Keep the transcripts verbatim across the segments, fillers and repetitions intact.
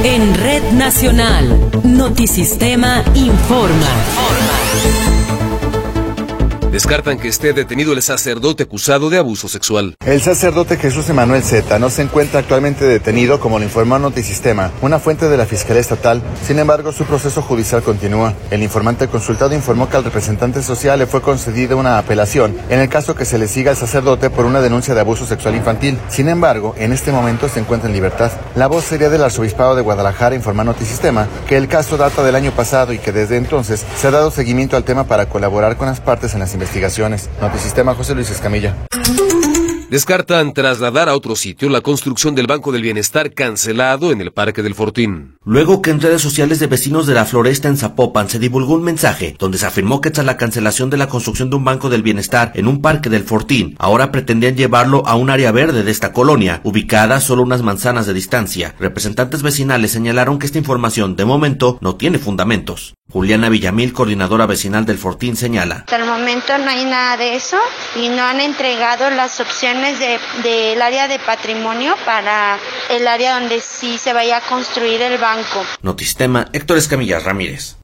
En Red Nacional, Notisistema informa. Descartan que esté detenido el sacerdote acusado de abuso sexual. El sacerdote Jesús Emanuel Zeta no se encuentra actualmente detenido, como lo informó Notisistema, una fuente de la Fiscalía Estatal. Sin embargo, su proceso judicial continúa. El informante consultado informó que al representante social le fue concedida una apelación en el caso que se le siga al sacerdote por una denuncia de abuso sexual infantil. Sin embargo, en este momento se encuentra en libertad. La voz sería del Arzobispado de Guadalajara informó Notisistema que el caso data del año pasado y que desde entonces se ha dado seguimiento al tema para colaborar con las partes en las investigaciones. Investigaciones. Notisistema, José Luis Escamilla. Descartan trasladar a otro sitio la construcción del Banco del Bienestar cancelado en el Parque del Fortín. Luego que en redes sociales de vecinos de la Floresta en Zapopan se divulgó un mensaje donde se afirmó que tras la cancelación de la construcción de un Banco del Bienestar en un Parque del Fortín, ahora pretendían llevarlo a un área verde de esta colonia, ubicada solo unas manzanas de distancia. Representantes vecinales señalaron que esta información, de momento, no tiene fundamentos. Juliana Villamil, coordinadora vecinal del Fortín, señala: Hasta el momento no hay nada de eso y no han entregado las opciones de, del área de patrimonio para el área donde sí se vaya a construir el banco. Notisistema, Héctor Escamilla Ramírez.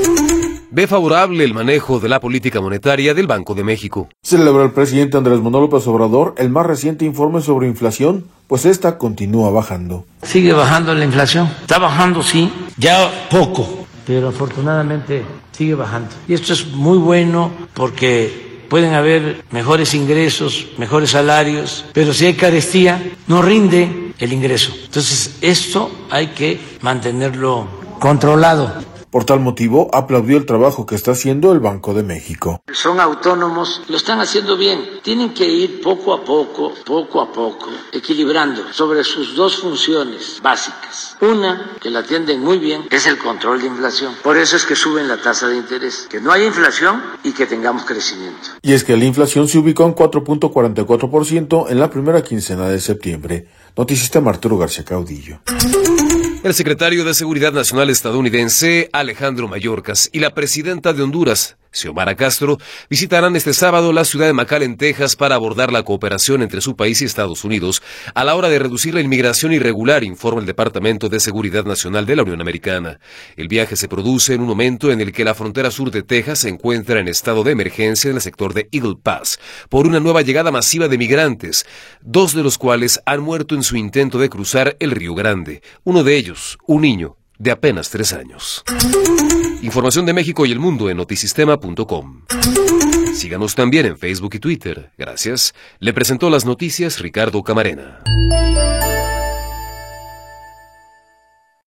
Ve favorable el manejo de la política monetaria del Banco de México. Celebra el presidente Andrés Manuel López Obrador el más reciente informe sobre inflación, pues esta continúa bajando. Sigue bajando la inflación, está bajando sí, ya poco, pero afortunadamente sigue bajando. Y esto es muy bueno porque pueden haber mejores ingresos, mejores salarios, pero si hay carestía, no rinde el ingreso. Entonces, esto hay que mantenerlo controlado. Por tal motivo, aplaudió el trabajo que está haciendo el Banco de México. Son autónomos, lo están haciendo bien. Tienen que ir poco a poco, poco a poco, equilibrando sobre sus dos funciones básicas. Una, que la atienden muy bien, es el control de inflación. Por eso es que suben la tasa de interés. Que no haya inflación y que tengamos crecimiento. Y es que la inflación se ubicó en cuatro punto cuarenta y cuatro por ciento en la primera quincena de septiembre. Notisistema, Arturo García Caudillo. El secretario de Seguridad Nacional estadounidense, Alejandro Mayorkas, y la presidenta de Honduras, Xiomara Castro, visitarán este sábado la ciudad de McAllen, Texas, para abordar la cooperación entre su país y Estados Unidos a la hora de reducir la inmigración irregular, informa el Departamento de Seguridad Nacional de la Unión Americana. El viaje se produce en un momento en el que la frontera sur de Texas se encuentra en estado de emergencia en el sector de Eagle Pass por una nueva llegada masiva de migrantes, dos de los cuales han muerto en su intento de cruzar el Río Grande. Uno de ellos, un niño de apenas tres años. Información de México y el mundo en notisistema punto com. Síganos también en Facebook y Twitter. Gracias. Le presentó las noticias Ricardo Camarena.